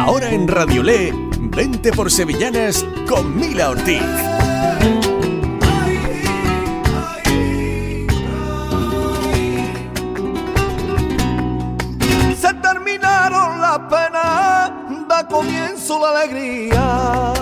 Ahora en Radio Le, 20 por Sevillanas con Mila Ortiz. Se terminaron las penas, da comienzo la alegría.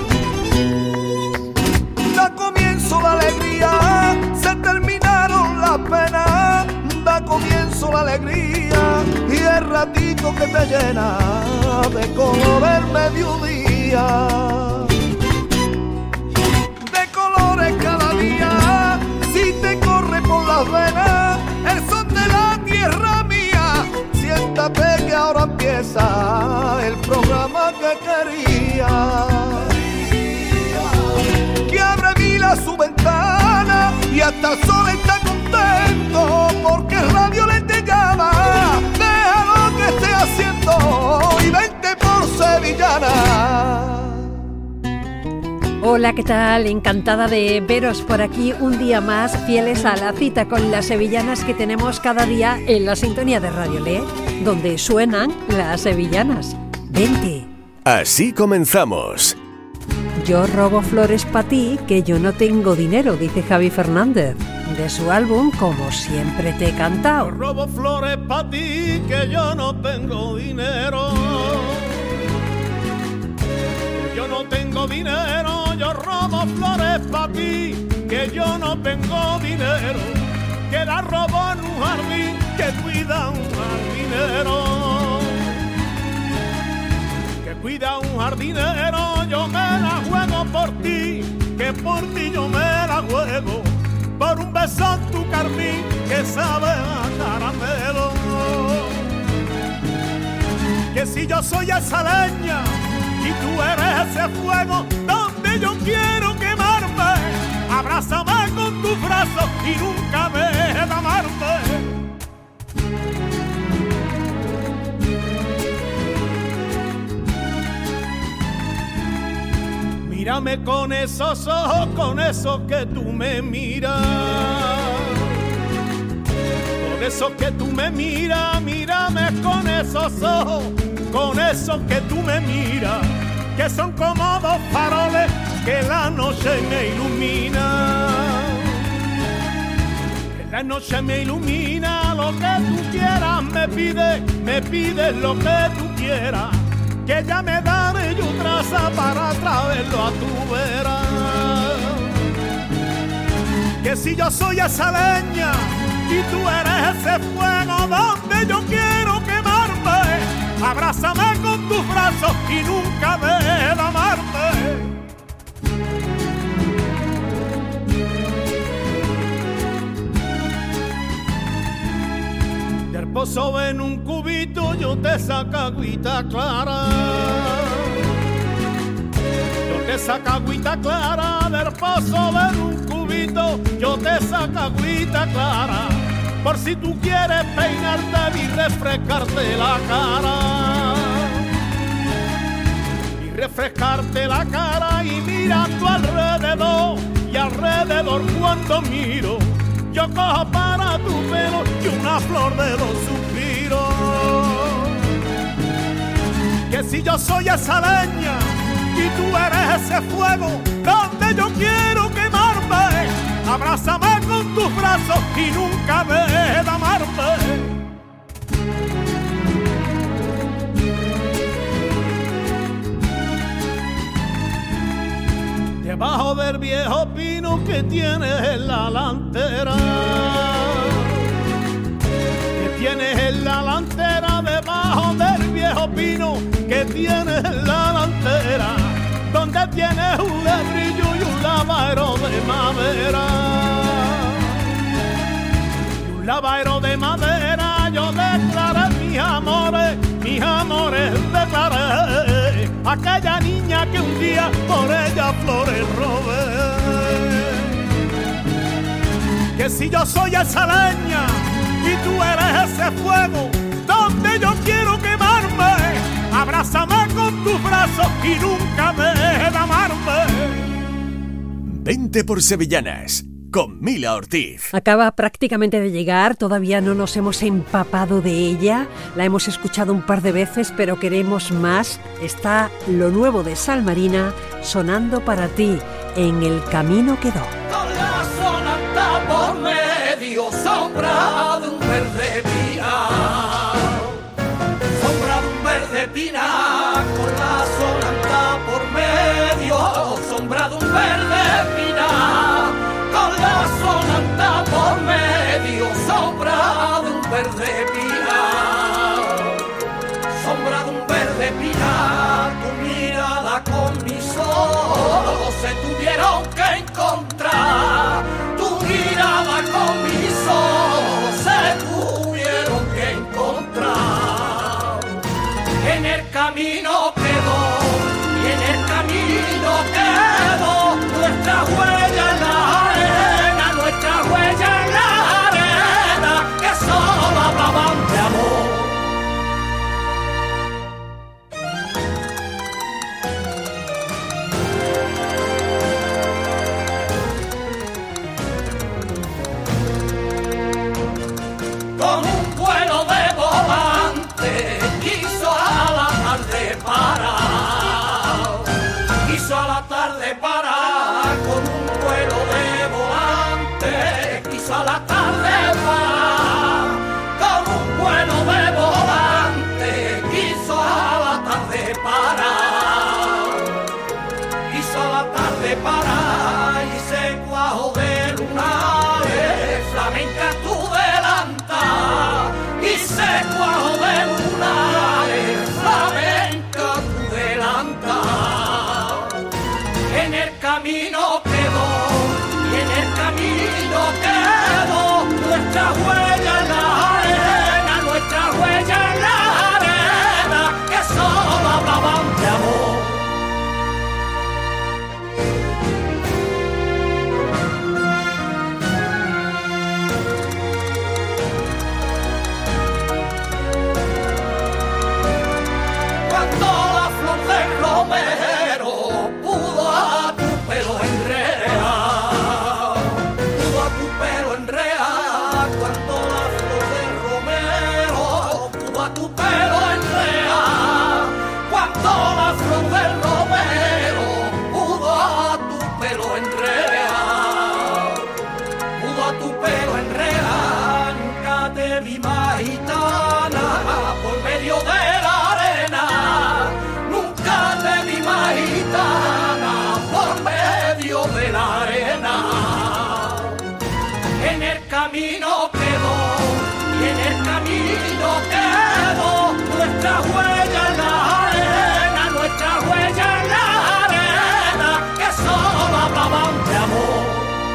Da comienzo la alegría, se terminaron las penas, da comienzo la alegría. Y el ratito que te llena de color el mediodía, de colores cada día, si te corre por las venas el son de la tierra mía. Siéntate que ahora empieza el programa que quería. Que abre Mila su ventana y hasta el sol está contento porque el radio le te llama. Deja lo que esté haciendo y vente por Sevillana. Hola, ¿qué tal? Encantada de veros por aquí un día más, fieles a la cita con las sevillanas que tenemos cada día en la sintonía de Radio Le, donde suenan las sevillanas. Vente. Así comenzamos. Yo robo flores pa' ti, que yo no tengo dinero, dice Javi Fernández, de su álbum Como siempre te he cantado. Yo robo flores pa' ti, que yo no tengo dinero. Yo no tengo dinero, yo robo flores pa' ti, que yo no tengo dinero. Que la robo en un jardín que cuida un jardinero. Que cuida un jardinero, yo me la juego por ti, que por ti yo me la juego. Por un beso en tu carmín que sabe a caramelo. Que si yo soy esa leña y tú eres ese fuego donde yo quiero quemarme, abrázame con tus brazos y nunca dejes de amarme. Mírame con esos ojos, con esos que tú me miras. Con esos que tú me miras, mírame con esos ojos, con esos que tú me miras, que son como dos faroles que la noche me ilumina. Que la noche me ilumina, lo que tú quieras me pides lo que tú quieras. Que ya me daré yo traza para traerlo a tu vera. Que si yo soy esa leña y tú eres ese fuego donde yo quiero quemarme, abrázame con tus brazos y nunca dejes de amarme. Del pozo ven un cubito, yo te saco agüita clara. Yo te saco agüita clara, del pozo ven un cubito, yo te saco agüita clara. Por si tú quieres peinarte y refrescarte la cara. Y refrescarte la cara y mira a tu alrededor. Y alrededor cuando miro, yo cojo para tu pelo y una flor de los suspiros. Que si yo soy esa leña y tú eres ese fuego donde yo quiero quemarme, abrázame con tus brazos y nunca dejes de amarme. Debajo del viejo pino que tienes en la lantera, que tienes en la lantera, debajo del viejo pino que tienes en la lantera, donde tienes un lebrillo y un lavadero de madera. Y un lavadero de madera yo declaré mis amores declaré. Aquella niña que un día por ella flores robé. Que si yo soy esa leña y tú eres ese fuego donde yo quiero quemarme, abrázame con tus brazos y nunca dejes de amarme. 20 por Sevillanas con Mila Ortiz. Acaba prácticamente de llegar, todavía no nos hemos empapado de ella, la hemos escuchado un par de veces, pero queremos más. Está lo nuevo de Sal Marina sonando para ti, En el camino quedó. Con la sonata por medio, sombra de un verde pinar. Sombra de un verde pinar, con la sonata por medio, sombra de un verde pinar. Con la sonata por medio, sombra de un verde pinar. Sombra de un verde pinar, tu mirada con mis ojos se tuvieron que encontrar. Tu mirada con mis ojos se tuvieron que encontrar. En el camino quedó, y en el camino quedó nuestra huella en la arena, nuestra huella en la arena, que solo hablaban de amor. Con un vuelo de volante quiso a la tarde parar, quiso a la tarde parar. Con un vuelo de volante quiso a la tarde parar. Con un vuelo de volante quiso a la tarde parar, quiso a la tarde parar. Y se cuajó de lunares flamenca tu delanta, y se cuajó de lunares flamenca tu delanta. En el camino quedó, y en el camino quedó nuestra huella en la arena, nuestra huella en la arena, que solo hablaban de amor. Cuando la flor del romero pudo a tu pelo enredar, pudo a tu pelo enredar. Cuando la flor del romero pudo a tu pelo enredar, cuando la flor del romero pudo a tu pelo enredar, pudo a tu pelo enredar. Nunca te vi más gitana por medio de la arena, nunca te vi más gitana por medio de la arena. En el camino quedó, y en el camino quedó nuestra huella en la arena, nuestra huella en la arena, que solo hablaban de amor.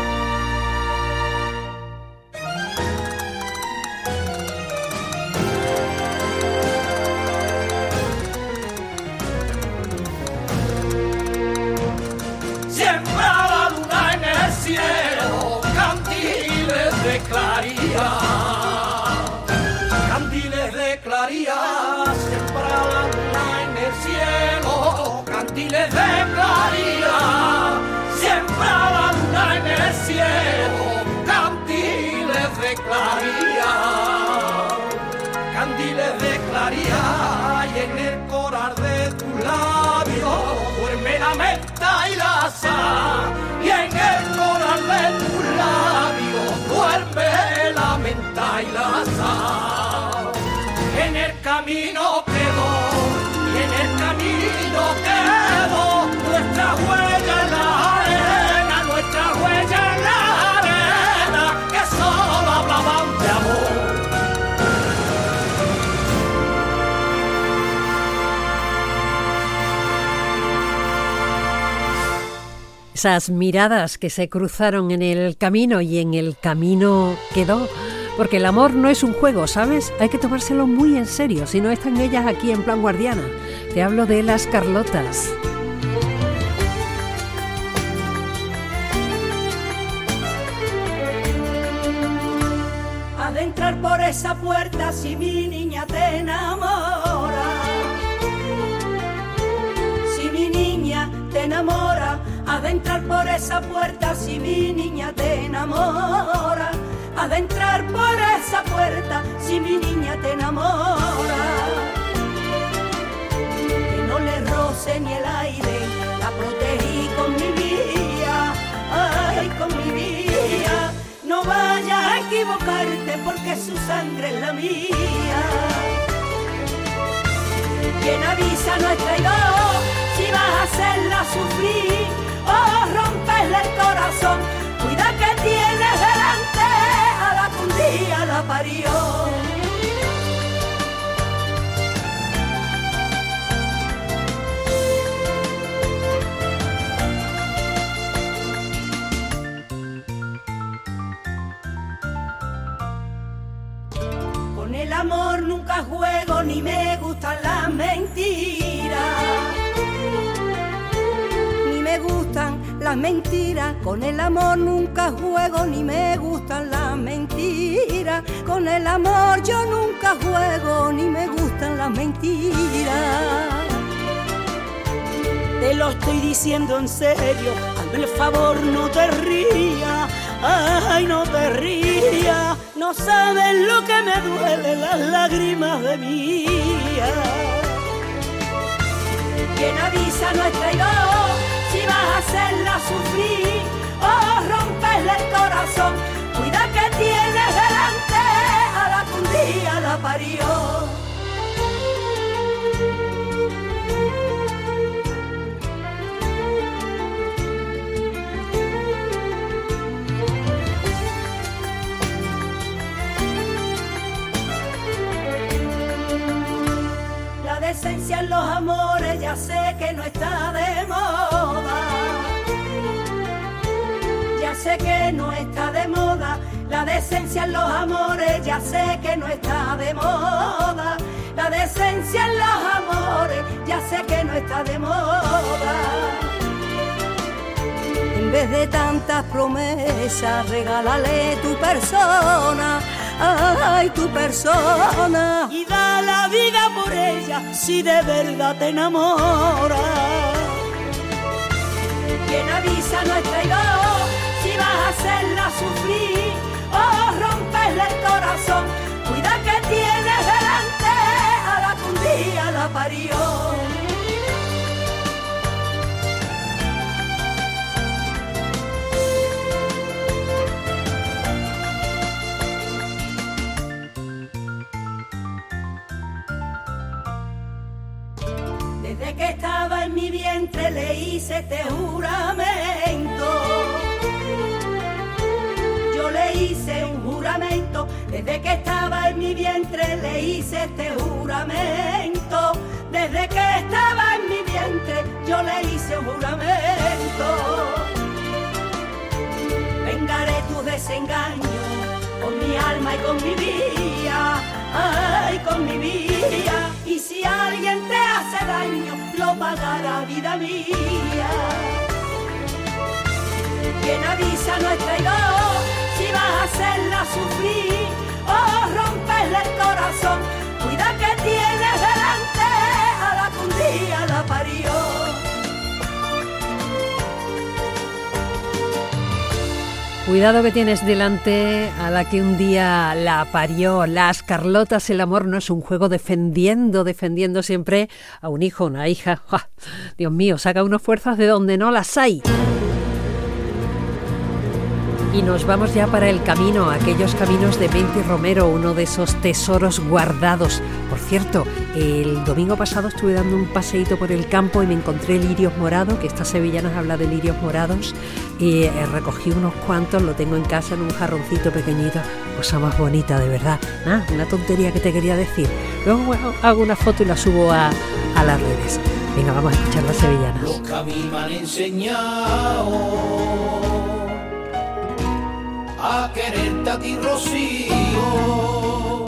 Siempre la luna en el cielo, candiles de claridad, candiles de claridad. Siempre la luna en el cielo, candiles de claridad. Siempre la luna en el cielo, candiles de claridad, candiles de claridad. Y en el coral de tus labios duerme la menta y la sal, y en el coral de tus labios duerme la menta y la sal. En el camino quedó, y en el camino quedó nuestra huella en la arena, nuestra huella en la arena, que solo hablaban de amor. Esas miradas que se cruzaron en el camino y en el camino quedó. Porque el amor no es un juego, ¿sabes? Hay que tomárselo muy en serio, si no están ellas aquí en plan guardiana. Te hablo de las Carlotas. Has de entrar por esa puerta si mi niña te enamora. Si mi niña te enamora, Has de entrar por esa puerta si mi niña te enamora. Has de entrar por esa puerta si mi niña te enamora. Que no le roce ni el aire, la protegí con mi vida, ay, con mi vida. No vayas a equivocarte porque su sangre es la mía. Quien avisa no es traidor, si vas a hacerla sufrir o romperle el corazón, cuida que tienes delante a la que un día la parió. Con el amor nunca juego ni me gustan las mentiras. Ni me gustan las mentiras. Con el amor nunca juego ni me gustan las mentiras. Con el amor yo nunca juego ni me gustan las mentiras. Te lo estoy diciendo en serio, hazme el favor, no te rías. Ay, no te rías, no sabes lo que me duelen las lágrimas de mi vida. Quien avisa no es traidor, si vas a hacerla sufrir o romperle el corazón, cuida que tienes delante a la que un día la parió. Esencia en los amores ya sé que no está de moda. Ya sé que no está de moda. La decencia en los amores ya sé que no está de moda. La decencia en los amores ya sé que no está de moda. En vez de tantas promesas, regálale tu persona. Ay, tu persona, y da la vida por ella si de verdad te enamoras. Quien avisa no es traidor, si vas a hacerla sufrir o romperle el corazón, cuida que tienes delante a la que un día la parió. Desde que estaba en mi vientre le hice este juramento. Yo le hice un juramento. Desde que estaba en mi vientre le hice este juramento. Desde que estaba en mi vientre yo le hice un juramento. Vengaré tus desengaños con mi alma y con mi vida. Ay, con mi vida. Y si alguien te hace daño, lo pagará vida mía. Quien avisa no es traidor, si vas a hacerla sufrir o romperle el corazón, cuida que tienes delante a la que un día la parió. Cuidado que tienes delante a la que un día la parió. Las Carlotas, el amor no es un juego, defendiendo siempre a un hijo, una hija. ¡Ja! Dios mío, saca unas fuerzas de donde no las hay. Y nos vamos ya para el camino, aquellos caminos de Menti Romero, uno de esos tesoros guardados. Por cierto, el domingo pasado estuve dando un paseíto por el campo y me encontré lirios morados, que estas sevillanas habla de lirios morados, y recogí unos cuantos, lo tengo en casa en un jarroncito pequeñito, cosa más bonita, de verdad. Una tontería que te quería decir. Luego bueno, hago una foto y la subo a las redes. Venga, vamos a escuchar las sevillanas. Los que a mí me han enseñado a quererte a ti, Rocío,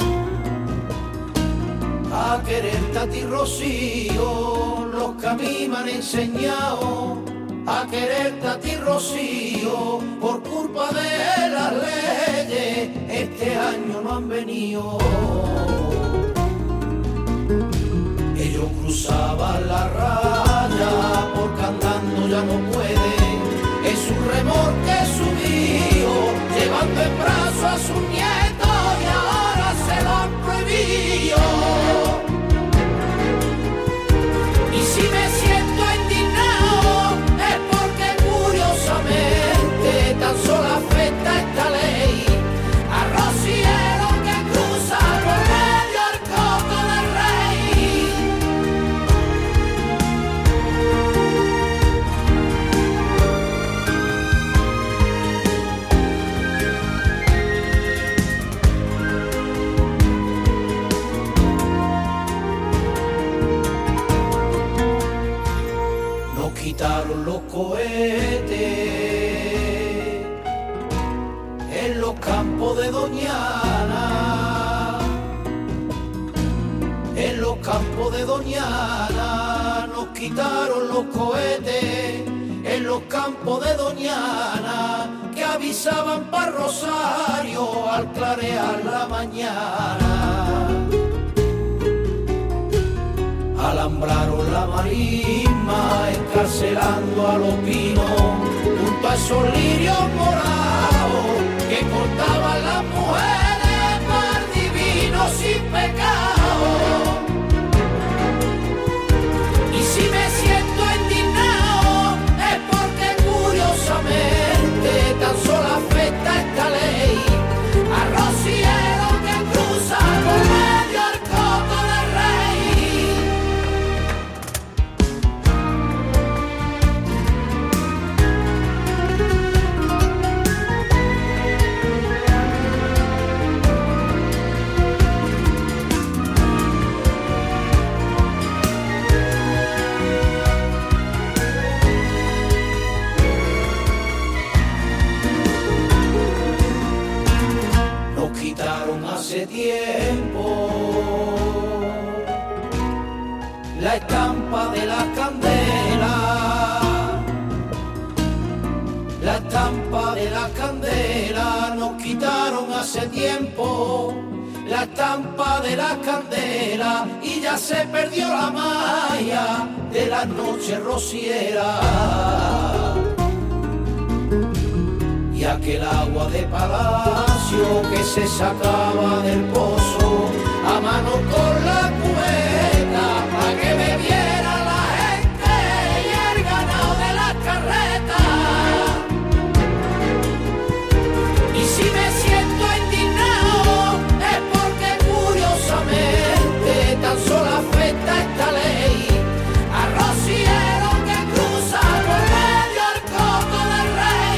a quererte a ti, Rocío, los que a mí me han enseñado a quererte a ti, Rocío, por culpa de las leyes, este año no han venido. Ellos cruzaban la raya porque andando ya no pueden. quitaron los cohetes en los campos de Doñana, en los campos de Doñana, nos quitaron los cohetes en los campos de Doñana, que avisaban para Rosario al clarear la mañana. Alambraron la marisma, encarcelando a los pinos, junto a esos lirios morados que cortaban las mujeres par divino sin pecado. Y si me siento indignado es porque curiosamente tan solo afecta esta ley a rocieros que cruzan por medio al coto del rey. Hace tiempo la estampa de la candela, la estampa de la candela, nos quitaron hace tiempo la estampa de la candela y ya se perdió la magia de las noches rocieras. Y aquel agua de palacio que se sacaba del pozo a mano con la cubeta para que bebiera la gente y el ganado de las carretas. Y si me siento indignado es porque curiosamente tan solo afecta esta ley a rocieros que cruzan por medio al coto del rey.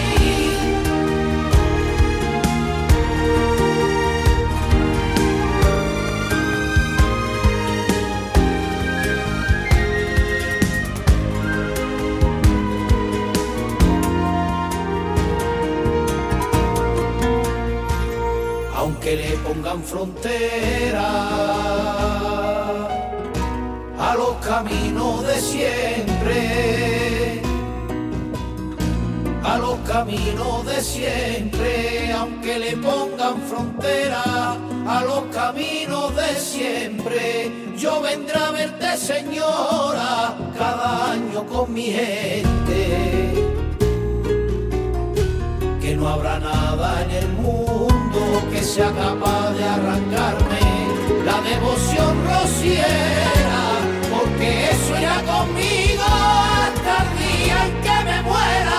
Que le pongan frontera a los caminos de siempre, a los caminos de siempre, aunque le pongan frontera a los caminos de siempre, yo vendré a verte, señora, cada año con mi gente, que no habrá nada en el mundo que sea capaz de arrancarme la devoción rociera, porque eso irá conmigo hasta el día en que me muera.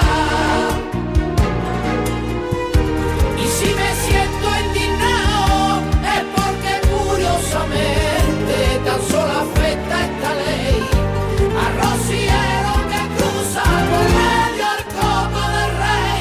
Y si me siento indignado es porque curiosamente tan solo afecta esta ley a rocieros que cruzan por medio al coto del rey.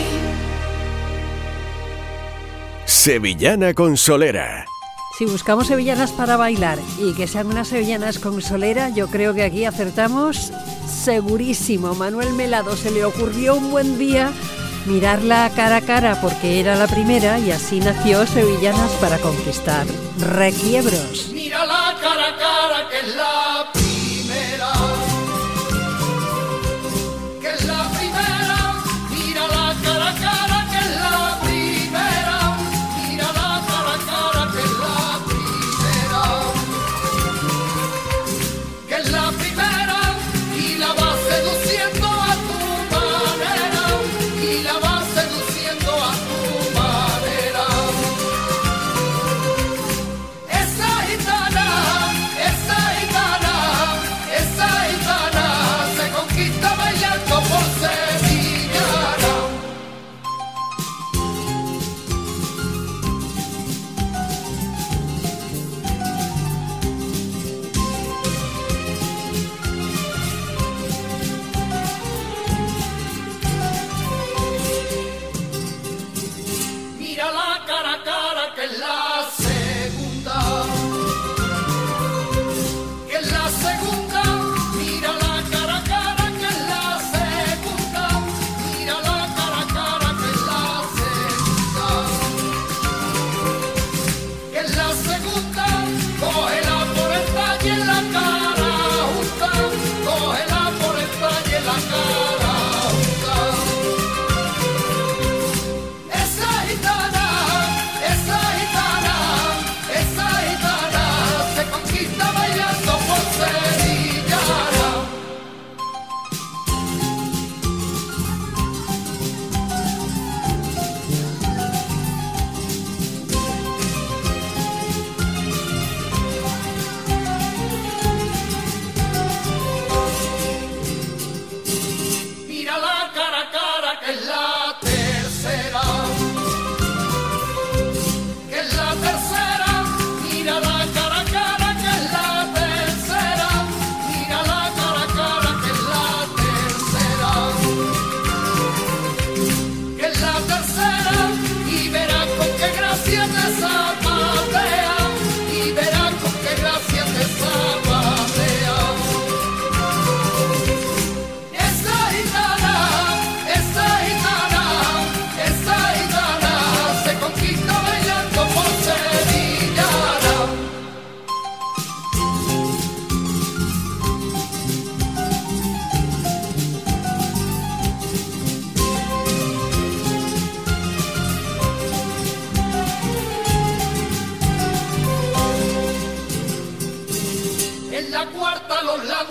Sevillana con solera. Si buscamos sevillanas para bailar y que sean unas sevillanas con solera, yo creo que aquí acertamos segurísimo. Manuel Melado se le ocurrió un buen día mirarla cara a cara porque era la primera y así nació Sevillanas para conquistar. Requiebros. Mírala cara a cara que es la primera, que es la primera, mírala cara a cara que es la primera, mírala cara a cara que es la primera, que es la primera y la va seduciendo a tu manera, y la va seduciendo a tu manera. Esa gitana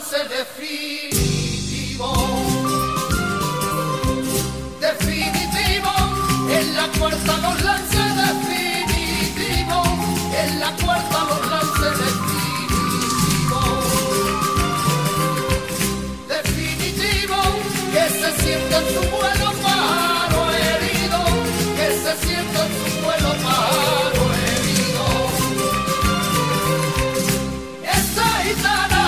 lance definitivo. Definitivo, en la puerta los lance definitivo. En la puerta los lance definitivo. Definitivo, que se sienta en su vuelo pájaro herido. Que se sienta en su vuelo pájaro herido. Esa gitana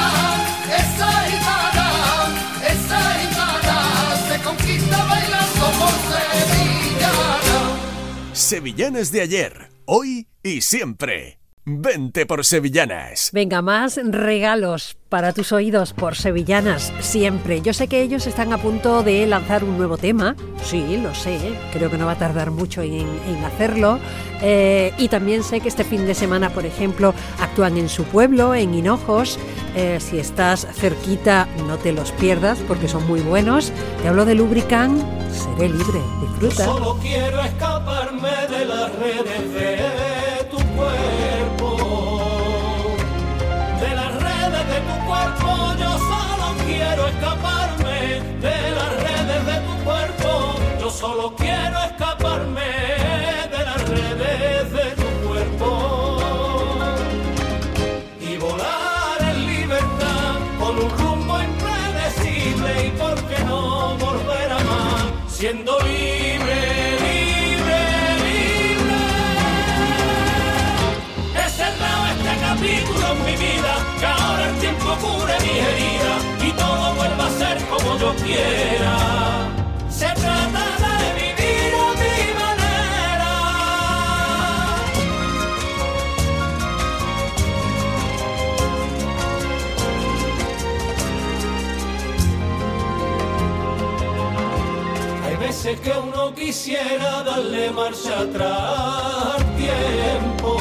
se conquista bailando por sevillana. Sevillanas de ayer, hoy y siempre. Vente por Sevillanas. Venga, más regalos para tus oídos por Sevillanas siempre. Yo sé que ellos están a punto de lanzar un nuevo tema. Sí, lo sé, creo que no va a tardar mucho en hacerlo. Y también sé que este fin de semana, por ejemplo, actúan en su pueblo, en Hinojos. Si estás cerquita, no te los pierdas porque son muy buenos. Te hablo de Lubricant, seré libre. Disfruta. Yo solo quiero escaparme de las redes de tu cuerpo. De las redes de tu cuerpo, yo solo quiero escaparme. De las redes de tu cuerpo, yo solo quiero escaparme. De las redes de tu cuerpo. Y volar en libertad con un rumbo impredecible. Y por qué no volver a más, siendo libre, libre, libre. He cerrado este capítulo en mi vida, que ahora el tiempo cure mi herida y todo vuelva a ser como yo quiera. Se trata de vivir a mi manera. Hay veces que uno quisiera darle marcha atrás al tiempo.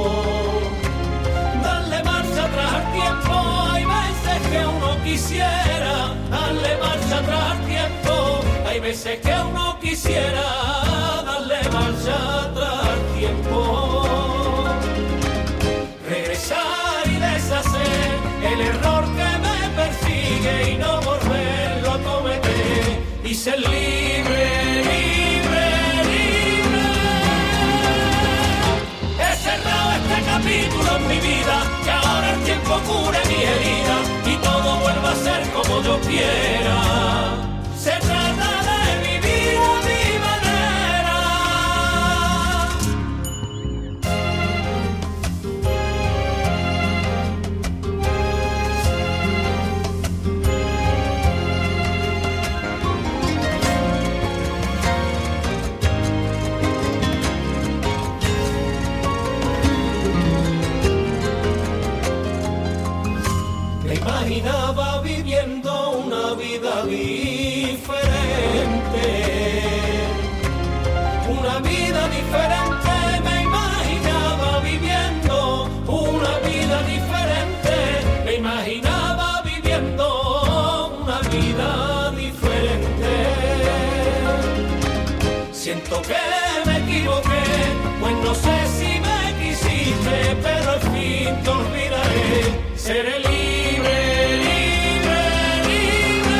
Darle marcha atrás al tiempo. Hay veces que uno quisiera darle marcha atrás al tiempo. Hay veces que uno quisiera darle marcha atrás al tiempo. Regresar y deshacer el error que me persigue y no volverlo a cometer. Y ser libre, libre, libre. He cerrado este capítulo en mi vida, que ahora el tiempo cure mi herida y todo vuelva a ser como yo quiera. Se trata de vivir a mi manera. Me imaginaba viviendo una vida diferente. Una vida diferente, me imaginaba viviendo una vida diferente. Me imaginaba viviendo una vida diferente. Siento que me equivoqué, pues no sé si me quisiste, pero al fin te olvidaré. Seré libre, libre, libre.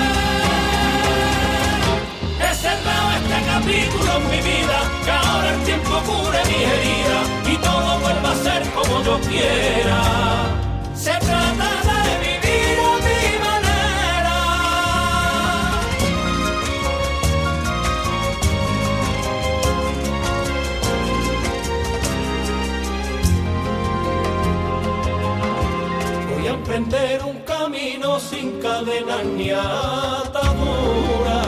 He cerrado este capítulo en mi vida, que ahora el tiempo cure mi herida y todo vuelva a ser como yo quiera. Se trata de vivir a mi manera. Voy a emprender un camino sin cadenas ni ataduras.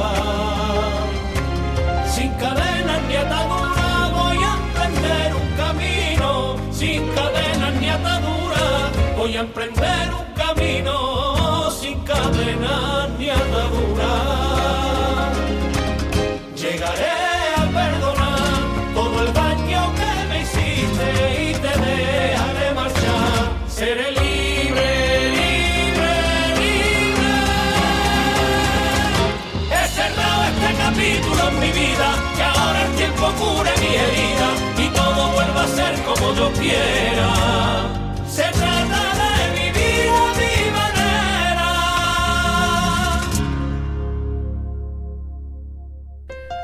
Sin cadenas ni ataduras, voy a emprender un camino. Sin cadenas ni ataduras, voy a emprender un camino. Sin cadenas ni ataduras. Llegaré a perdonar todo el daño que me hiciste y te dejaré marchar. Seré libre, libre, libre. He cerrado este capítulo en mi vida, que ahora el tiempo cure mi herida y todo vuelva a ser como yo quiera. Se trata de vivir a mi manera.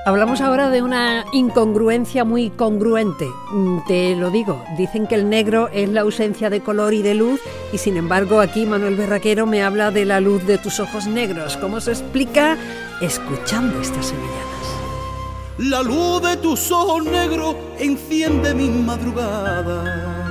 Hablamos ahora de una incongruencia muy congruente. Te lo digo, dicen que el negro es la ausencia de color y de luz, y sin embargo aquí Manuel Berraquero me habla de la luz de tus ojos negros. ¿Cómo se explica? Escuchando estas sevillanas. La luz de tus ojos negros enciende mi madrugada.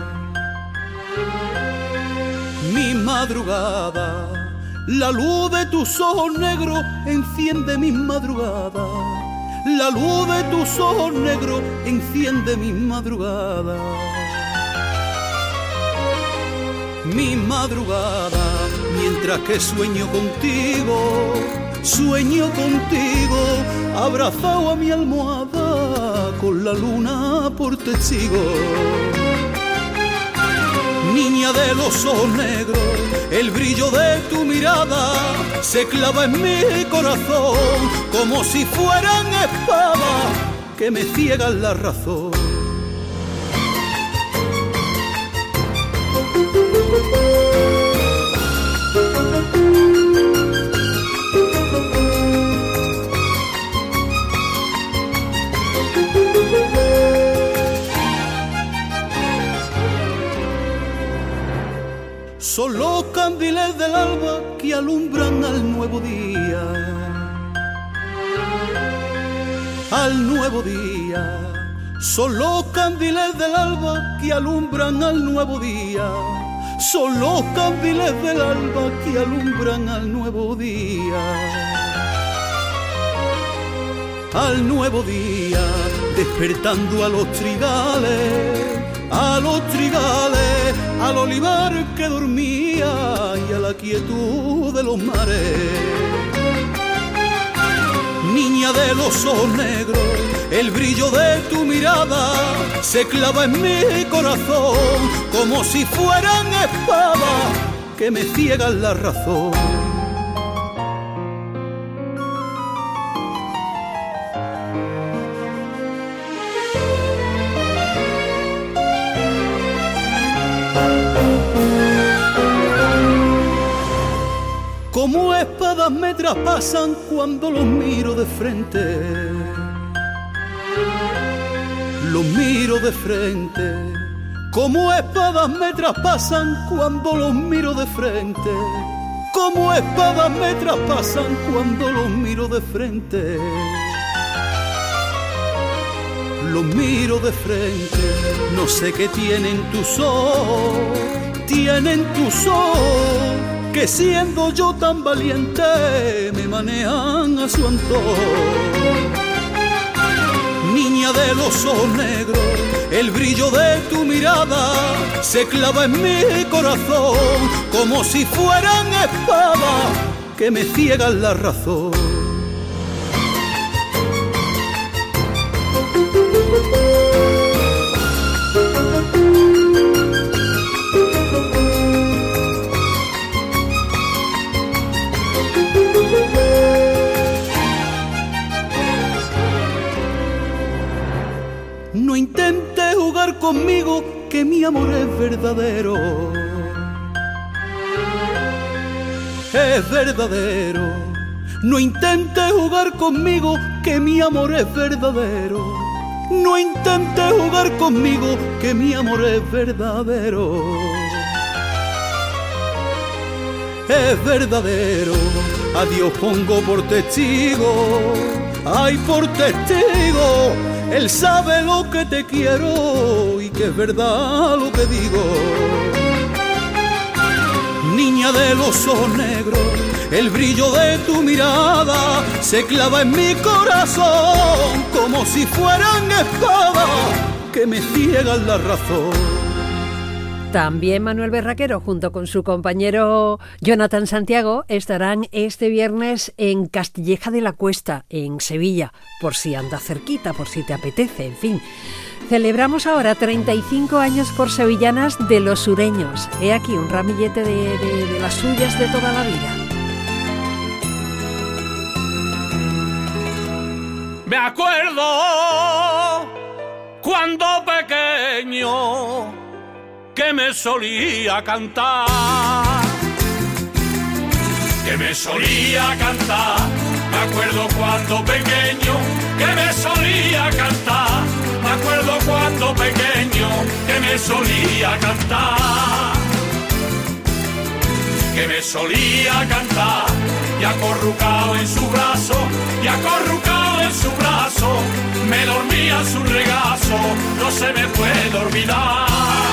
Mi madrugada. La luz de tus ojos negros enciende mi madrugada. La luz de tus ojos negros enciende mi madrugada. Mi madrugada, mientras que sueño contigo, abrazado a mi almohada, con la luna por testigo. Niña de los ojos negros, el brillo de tu mirada se clava en mi corazón como si fueran espadas que me ciegan la razón. Son los candiles del alba que alumbran al nuevo día. Al nuevo día. Son los candiles del alba que alumbran al nuevo día. Son los candiles del alba que alumbran al nuevo día. Al nuevo día, despertando a los trigales, al olivar que dormía y a la quietud de los mares. Niña de los ojos negros, el brillo de tu mirada se clava en mi corazón como si fueran espadas que me ciegan la razón. Como espadas me traspasan cuando los miro de frente. Los miro de frente. Como espadas me traspasan cuando los miro de frente. Como espadas me traspasan cuando los miro de frente. Los miro de frente. No sé qué tienen tus ojos. Tienen tus ojos, que siendo yo tan valiente me manejan a su antojo. Niña de los ojos negros, el brillo de tu mirada se clava en mi corazón como si fueran espadas que me ciegan la razón. No intentes jugar conmigo, que mi amor es verdadero. Es verdadero. No intentes jugar conmigo, que mi amor es verdadero. No intentes jugar conmigo, que mi amor es verdadero. Es verdadero. A Dios pongo por testigo. Ay, por testigo. Él sabe lo que te quiero y que es verdad lo que digo. Niña de los ojos negros, el brillo de tu mirada se clava en mi corazón como si fueran espadas que me ciegan la razón. También Manuel Berraquero, junto con su compañero Jonathan Santiago, estarán este viernes en Castilleja de la Cuesta, en Sevilla, por si anda cerquita, por si te apetece, en fin. Celebramos ahora 35 años por sevillanas de Los Sureños. He aquí un ramillete de las suyas de toda la vida. Me acuerdo cuando pequeño que me solía cantar, que que me solía cantar. Me acuerdo cuando pequeño que me solía cantar. Me acuerdo cuando pequeño que me solía cantar. Que me solía cantar y acorrucado en su brazo, y acorrucado en su brazo, me dormía en su regazo, no se me puede olvidar.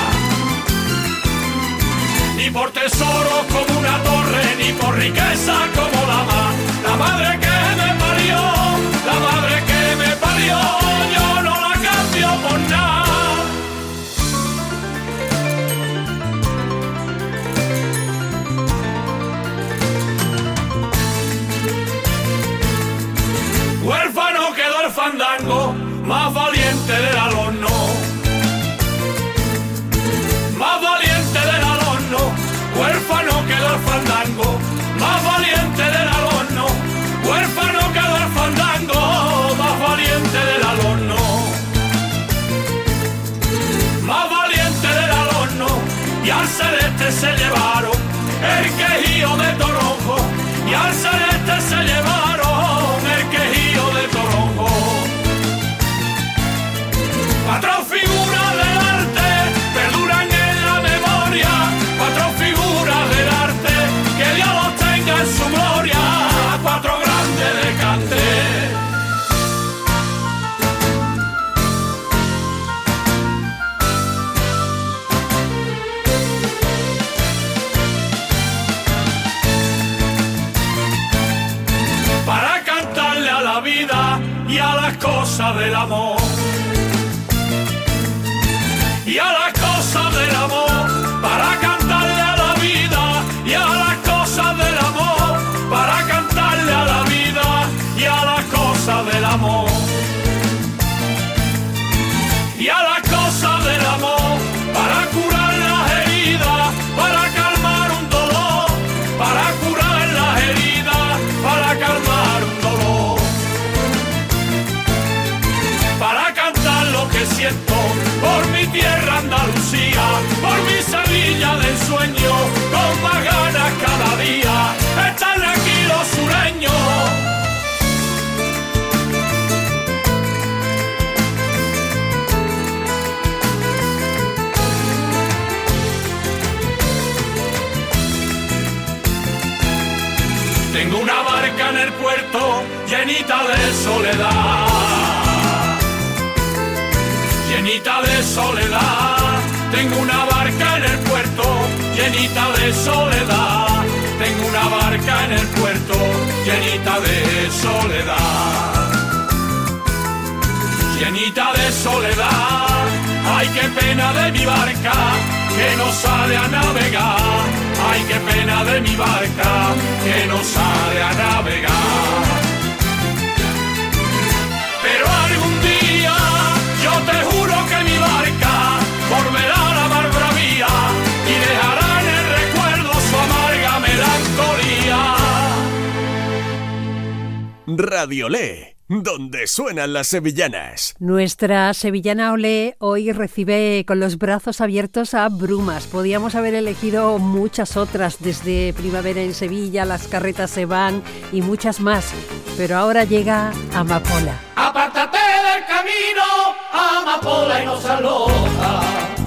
Ni por tesoros como una torre, ni por riqueza como la madre que me parió, la madre que me parió, yo no la cambio por nada. Huérfano quedó el fandango, más valiente del alorno, más valiente del alorno. Huérfano quedó el fandango, más valiente del alorno. Huérfano quedó el fandango, más valiente del alorno, más valiente del alorno. Y al celeste se llevaron el quejío de Toronjo, y al celeste se llevaron el quejío de Toronjo. Cuatro figuras del arte perduran en la memoria, cuatro figuras del arte, que Dios los tenga en su gloria, cuatro grandes de cante. Para cantarle a la vida y a las cosas del amor, y a las cosas del amor, para cantarle a la vida y a las cosas del amor, para cantarle a la vida y a las cosas del amor, y a las cosas del amor, para curar las heridas, para calmar un dolor, para curar las heridas, para calmar un dolor, para cantar lo que siento por mi tierra Andalucía, por mi Sevilla de ensueño, con más ganas cada día, estar aquí los sureños. Tengo una barca en el puerto llenita de soledad, llenita de soledad. Tengo una barca en el puerto llenita de soledad. Tengo una barca en el puerto llenita de soledad, llenita de soledad. Ay, qué pena de mi barca que no sale a navegar. Ay, qué pena de mi barca que no sale a navegar. Pero algún día yo te juro que mi barca volverá a la mar bravía y dejará en el recuerdo su amarga melancolía. Radio Olé, donde suenan las sevillanas. Nuestra sevillana Olé hoy recibe con los brazos abiertos a Brumas. Podíamos haber elegido muchas otras, desde Primavera en Sevilla, Las carretas se van y muchas más, pero ahora llega Amapola. Apártate del camino, amapola y no seas loca.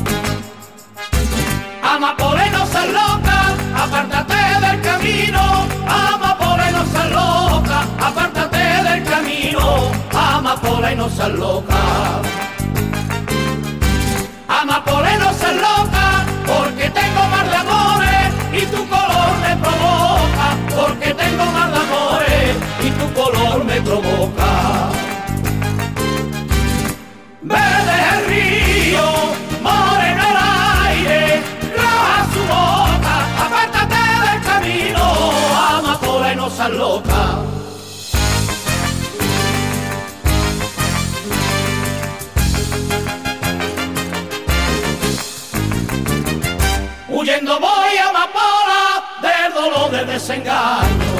Amapola y no seas loca, apártate del camino, amapola y no seas loca, apártate del camino, amapola y no seas loca. Amapola y no seas loca, porque tengo mar de amores y tu color me provoca, porque tengo mar de amores y tu color me provoca. Verde el río, moreno el aire, roja su boca, apártate del camino, amapola y no seas loca. Huyendo voy a amapola del dolor del desengaño,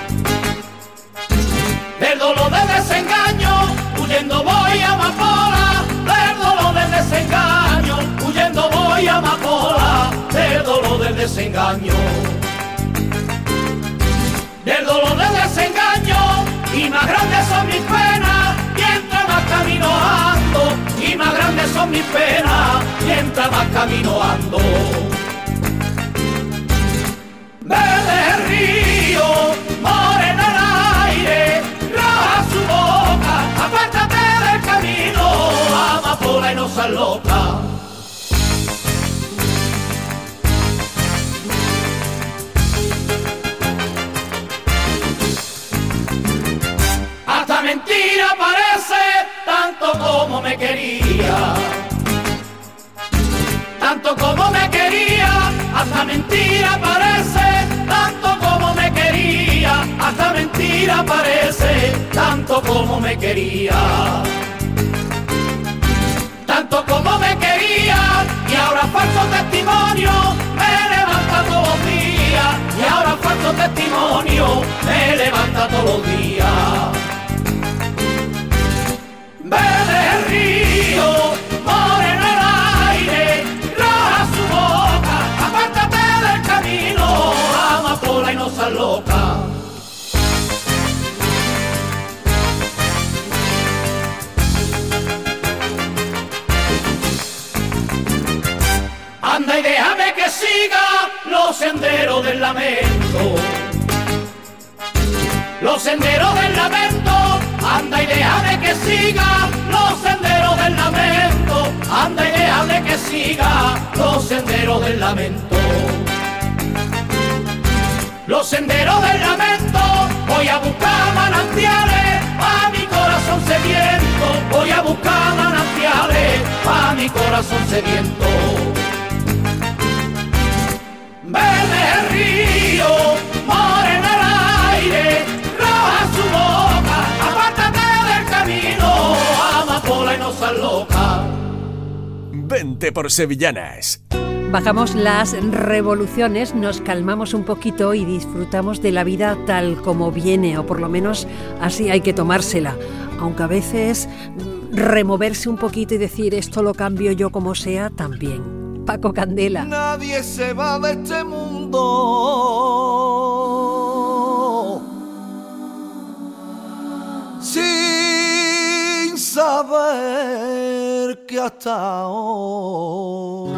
del dolor del desengaño, huyendo voy a amapola del dolor del desengaño, huyendo voy a amapola del dolor del desengaño. son mis penas, mientras más camino ando, y más grandes son mis penas, mientras más camino ando. Verde el río, morena el aire, roja su boca, apártate del camino, amapola y no seas loca. Hasta mentira parece, tanto como me quería. Tanto como me quería, hasta mentira parece, tanto como me quería, hasta mentira parece, tanto como me quería. Tanto como me quería, y ahora falso testimonio, me levanta todos los días, y ahora falso testimonio, me levanta todos los días. Verde el río, moreno el aire, roja su boca, apártate del camino, amapola y no seas loca. Anda y déjame que siga los senderos del lamento. Los senderos del lamento, anda y déjame que siga los senderos del lamento, anda y déjame que siga los senderos del lamento. Los senderos del lamento, voy a buscar manantiales pa' mi corazón sediento, voy a buscar manantiales pa' mi corazón sediento. Verde el río, moreno el aire, roja su boca, apártate del camino, amapola y no seas loca. Vente por Sevillanas. Bajamos las revoluciones, nos calmamos un poquito y disfrutamos de la vida tal como viene, o por lo menos así hay que tomársela. Aunque a veces removerse un poquito y decir esto lo cambio yo como sea, también. Paco Candela. Nadie se va de este mundo sin saber que ha estado.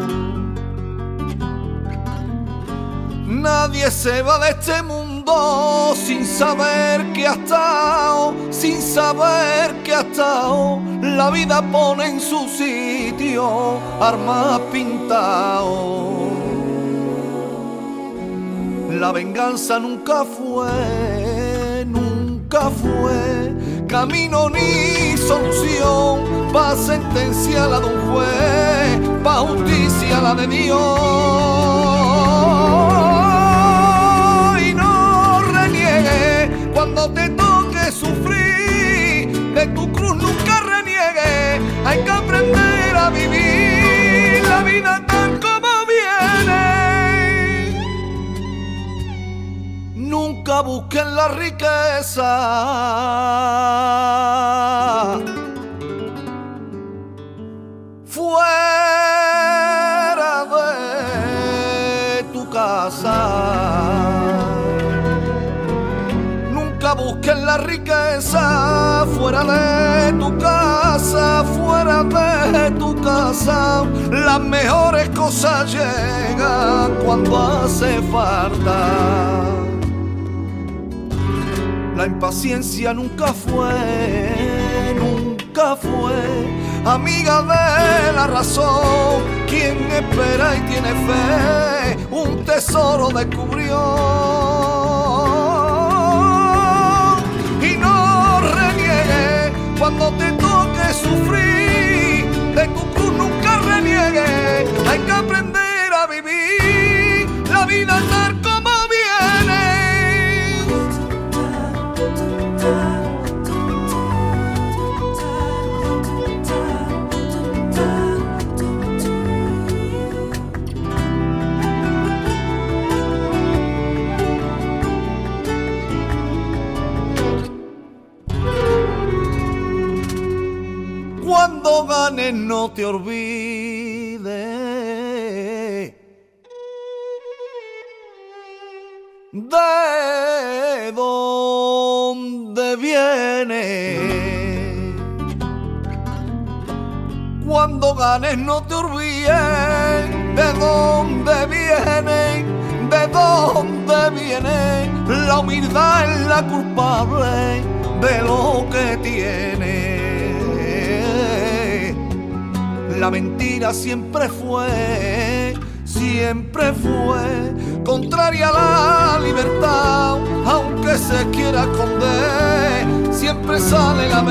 Nadie se va de este mundo sin saber que ha estado, sin saber que ha estado. La vida pone en su sitio armas pintado. La venganza nunca fue camino ni solución pa' sentencia la de un juez, pa' justicia la de Dios. Cuando te toque sufrir, de tu cruz nunca reniegues. Hay que aprender a vivir la vida tal como viene. Nunca busquen la riqueza fuera de tu casa. Busquen la riqueza fuera de tu casa, fuera de tu casa. Las mejores cosas llegan cuando hace falta. La impaciencia nunca fue amiga de la razón. Quien espera y tiene fe, un tesoro descubrió. Cuando te toque sufrir, de tu cruz nunca reniegues. Hay que aprender a vivir la vida tal como viene. Cuando ganes no te olvides de dónde vienes. Cuando ganes no te olvides de dónde viene. La humildad es la culpable de lo que tiene. La mentira siempre fue contraria a la libertad, aunque se quiera esconder, siempre sale la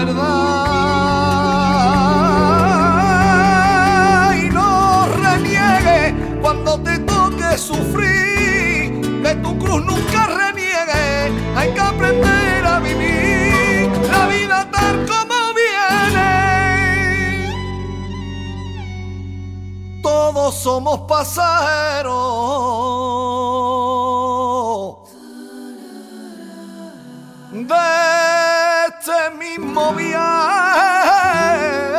verdad. Y no reniegues cuando te toque sufrir, de tu cruz nunca reniegues, hay que aprender a vivir la vida tal como viene. Todos somos pasajeros de este mismo viaje.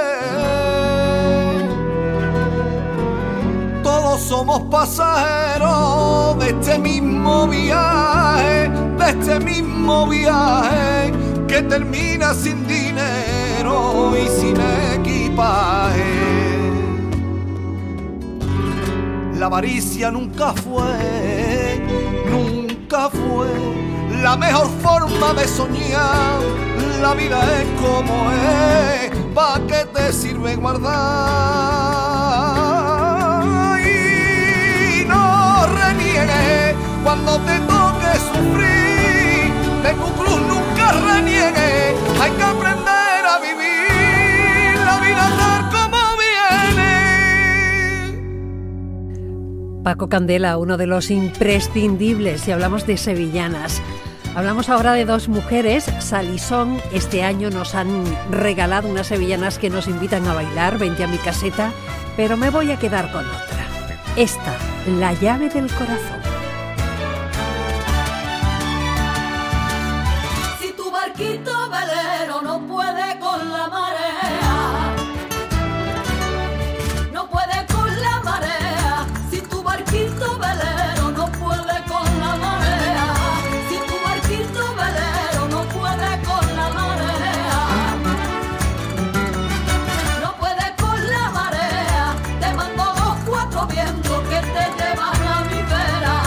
Todos somos pasajeros de este mismo viaje, que termina sin dinero y sin equipaje. La avaricia nunca fue la mejor forma de soñar. La vida es como es, ¿pa' qué te sirve guardar? Y no reniegues cuando te toque sufrir, de tu cruz nunca reniegues, hay que aprender a vivir la vida tal como viene. Paco Candela, uno de los imprescindibles si hablamos de sevillanas. Hablamos ahora de dos mujeres. Sal y Son este año nos han regalado unas sevillanas que nos invitan a bailar, vente a mi caseta, pero me voy a quedar con otra. Esta, La llave del corazón. Si tu barquito velero no puede con la marea, no puede con la marea. Si tu barquito velero no puede con la marea, si tu barquito velero no puede con la marea, no puede con la marea, te mando los cuatro vientos que te llevan a mi vera.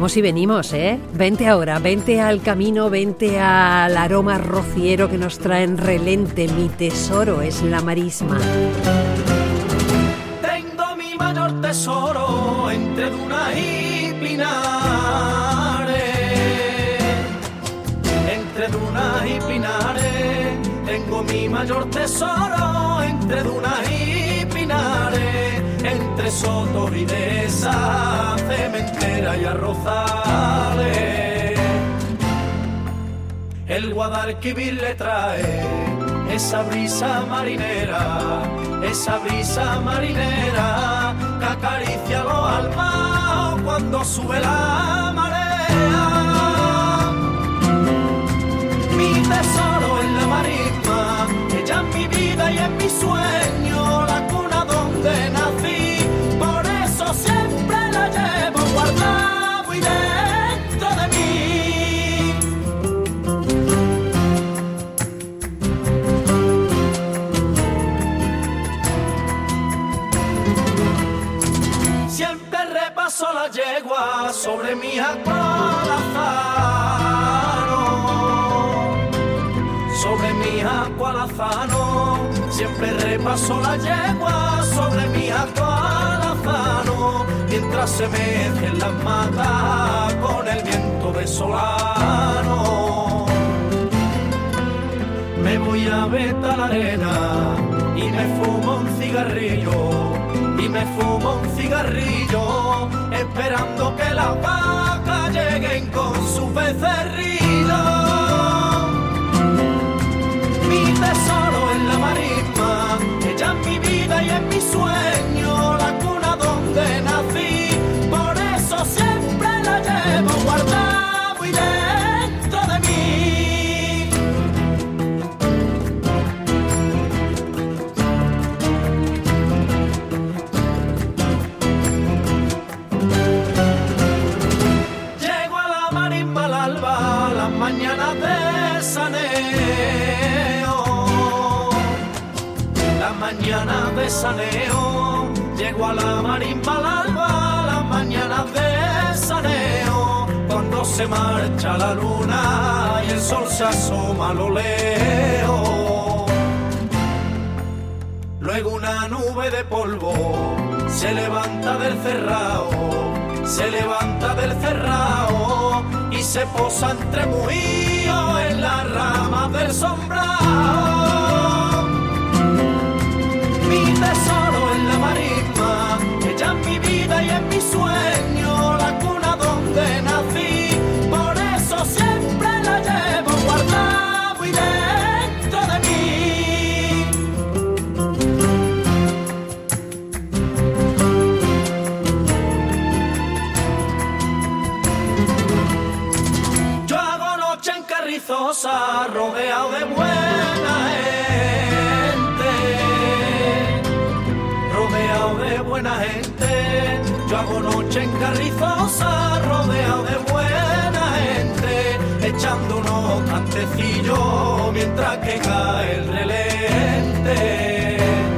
Vamos y venimos, ¿eh? Vente ahora, vente al camino, vente al aroma rociero que nos trae en Relente. Mi tesoro es la marisma. Tengo mi mayor tesoro entre dunas y pinares. Entre dunas y pinares. Tengo mi mayor tesoro entre dunas y pinares. Entre sotos y dehesas, cementera y arrozales. El Guadalquivir le trae esa brisa marinera que acaricia los almas cuando sube la marea. Mi tesoro es la marisma, ella es mi vida y es mi sueño, la cuna donde nací, por eso siempre la llevo guardada muy dentro de mí. Siempre repaso la yegua sobre mi acualazano, sobre mi acualazano. Siempre repaso la yegua sobre mi acualazano, mientras se mecen las matas con el viento desolano. Me voy a Beta la arena y me fumo un cigarrillo, y me fumo un cigarrillo, esperando que las vacas lleguen con sus becerrillos. Mi tesoro es la marisma, ella es mi vida y es mi sueño, la cuna donde nací, por eso siempre la llevo guardada muy dentro de mí. Llego a la marisma al alba, las mañanas de saneo, las mañanas de saneo. Llego a la marisma al alba, las mañanas de saneo, cuando se marcha la luna y el sol se asoma a lo lejos. Luego una nube de polvo se levanta del cerrado, se levanta del cerrado y se posa entre muillos en las ramas del sombrado. Mi tesoro es la marisma, ella es mi vida y es mi sueño, la cuna donde nací, por eso siempre la llevo guardada muy dentro de mí. Yo hago noche en Carrizosa, rodeado de buena gente, rodeado de buena gente. Yo hago noche en Carrizosa, rodeado de buena gente, echando unos cantecillos mientras que cae el relente.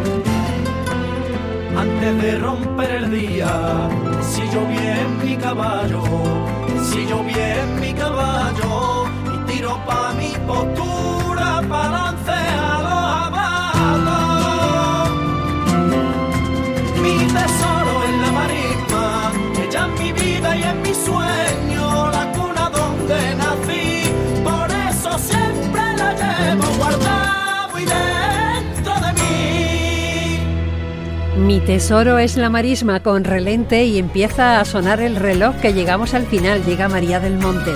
Antes de romper el día, si yo bien mi caballo, si yo bien mi caballo, y tiro pa' mi postura, balancea los abalos. Mi tesoro es la marisma, ella es mi vida y es mi sueño, la cuna donde nací, por eso siempre la llevo guardada muy dentro de mí. Mi tesoro es la marisma con Relente y empieza a sonar el reloj que llegamos al final. Llega María del Monte.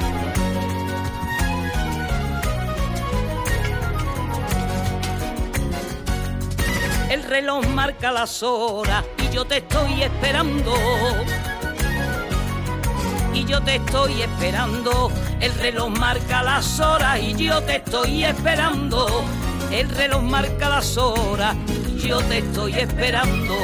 El reloj marca las horas y yo te estoy esperando. Y yo te estoy esperando. El reloj marca las horas y yo te estoy esperando. El reloj marca las horas y yo te estoy esperando.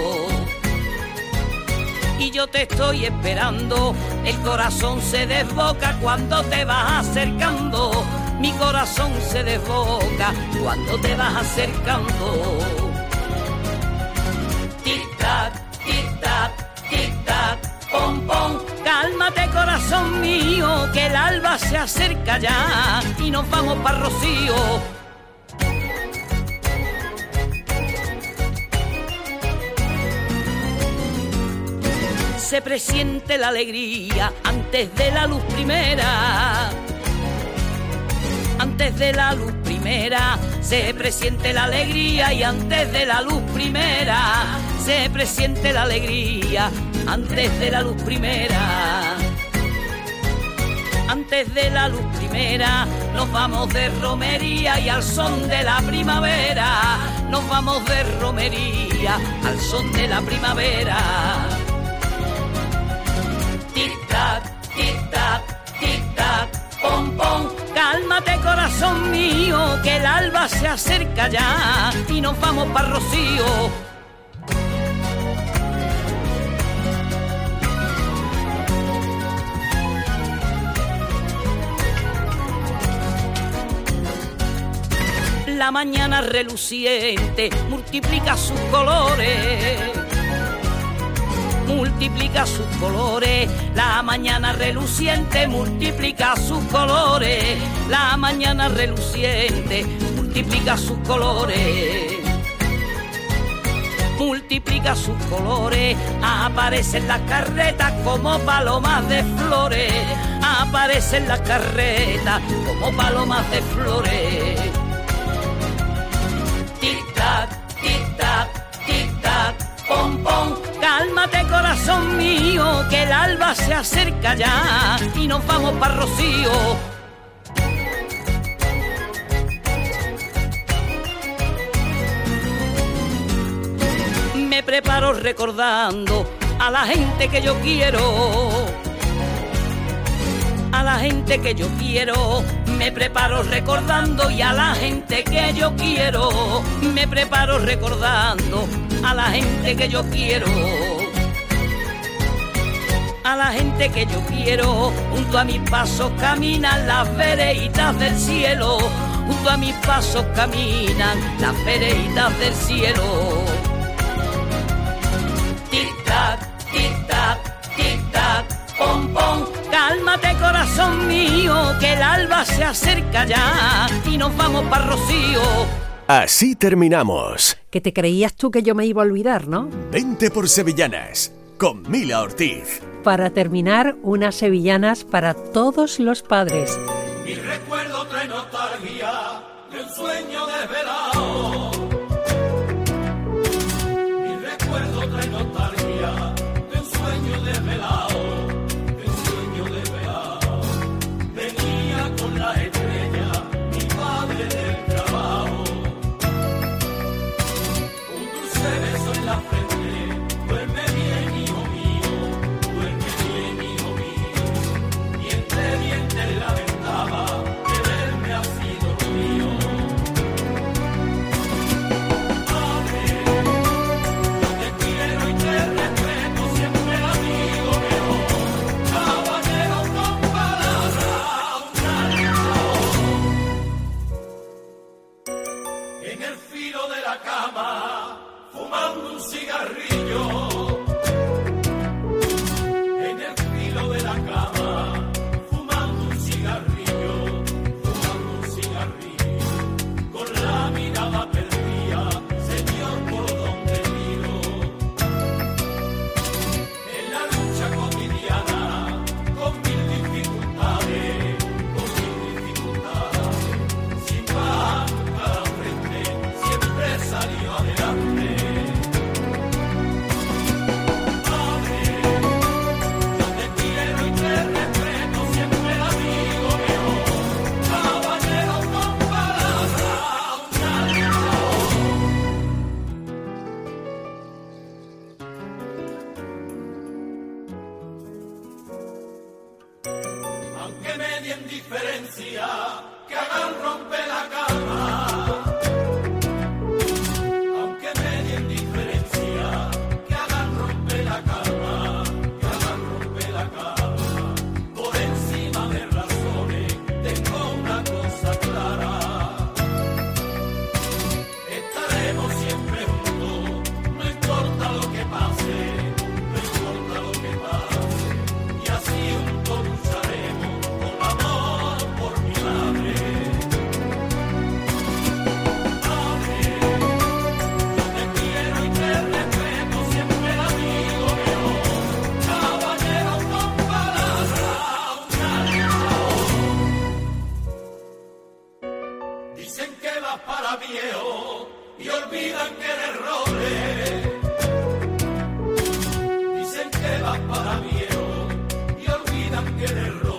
Y yo te estoy esperando. El corazón se desboca cuando te vas acercando. Mi corazón se desboca cuando te vas acercando. Tic-tac, tic-tac, tic-tac, pom-pom. Calma Cálmate, corazón mío, que el alba se acerca ya y nos vamos para Rocío. Se presiente la alegría antes de la luz primera. Antes de la luz primera se presiente la alegría y antes de la luz primera se presiente la alegría. Antes de la luz primera, antes de la luz primera, nos vamos de romería y al son de la primavera, nos vamos de romería al son de la primavera. Tic-tac, tic-tac, tic-tac, pom, pom. Cálmate, corazón mío, que el alba se acerca ya y nos vamos para Rocío. La mañana reluciente multiplica sus colores, multiplica sus colores. La mañana reluciente multiplica sus colores, la mañana reluciente multiplica sus colores, multiplica sus colores. Aparecen las carretas como palomas de flores, aparecen las carretas como palomas de flores. Tic-tac, tic-tac, tic-tac, pom, pom. Cálmate, corazón mío, que el alba se acerca ya y nos vamos para Rocío. Me preparo recordando a la gente que yo quiero, a la gente que yo quiero. Me preparo recordando y a la gente que yo quiero. Me preparo recordando a la gente que yo quiero, a la gente que yo quiero. Junto a mis pasos caminan las vereitas del cielo, junto a mis pasos caminan las vereitas del cielo. Tic-tac, tic-tac, tic-tac, pom, pom. Cálmate, corazón mío, que el alba se acerca ya y nos vamos para Rocío. Así terminamos. Que te creías tú que yo me iba a olvidar, ¿no? Vente por Sevillanas, con Mila Ortiz. Para terminar, unas sevillanas para todos los padres. Mi recuerdo trae nostalgia de un sueño desvelado. Mi recuerdo trae nostalgia de un sueño desvelado. vas para viejo y olvidan que eres roble. Dicen que vas para viejo y olvidan que eres roble.